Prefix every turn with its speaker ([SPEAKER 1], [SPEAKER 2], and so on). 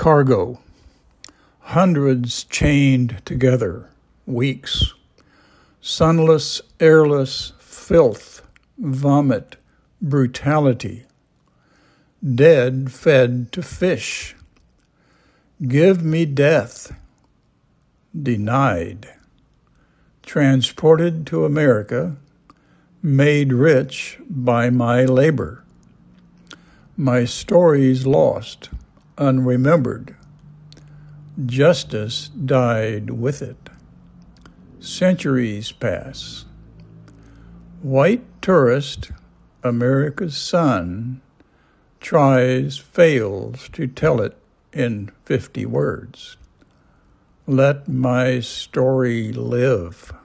[SPEAKER 1] cargo, hundreds chained together, weeks, sunless, airless, filth, vomit, brutality, dead fed to fish. Give me death, denied, transported to America, made rich by my labor. My stories lost, unremembered. Justice died with it. Centuries pass. White tourist, America's son, fails to tell it in 50 words. Let my story live.